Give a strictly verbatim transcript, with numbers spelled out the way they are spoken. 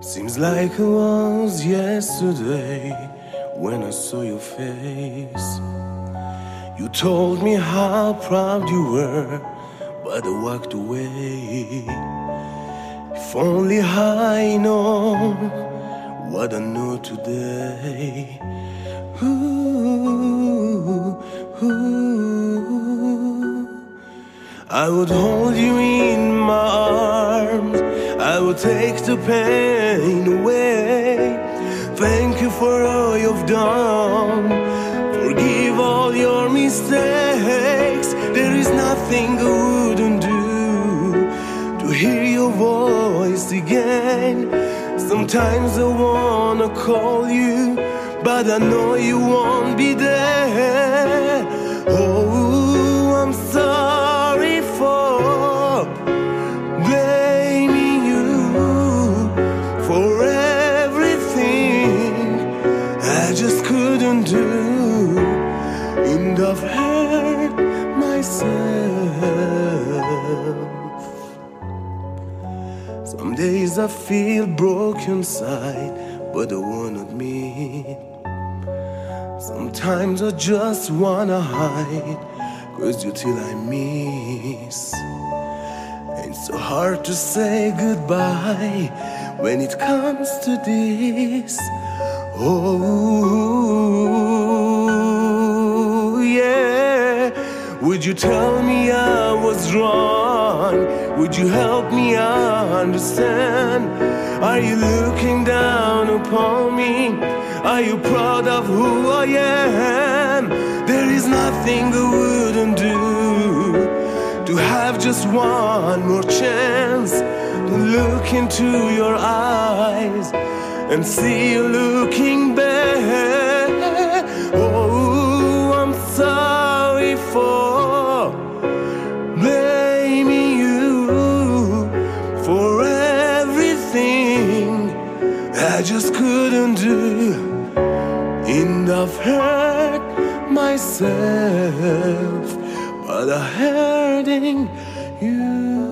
Seems like it was yesterday when I saw your face. You told me how proud you were, but I walked away. If only I know what I know today. Ooh, ooh. I would hold you in my arms, I would take the pain away. Thank you for all you've done, forgive all your mistakes. There is nothing I wouldn't do to hear your voice again. Sometimes I wanna call you, but I know you won't be there. Oh, I'm sorry for blaming you for everything I just couldn't do, and I've hurt myself. Some days I feel broken inside, but I won't admit. Sometimes I just wanna hide, cause you till I miss. It's so hard to say goodbye when it comes to this. Oh, yeah. Would you tell me I was wrong? Would you help me understand? Are you looking down upon me? Are you proud of who I am? There is nothing I wouldn't do to have just one more chance to look into your eyes and see you looking back. Oh, I'm sorry for blaming you for everything I just couldn't do, and I've hurt myself, but I'm hurting you.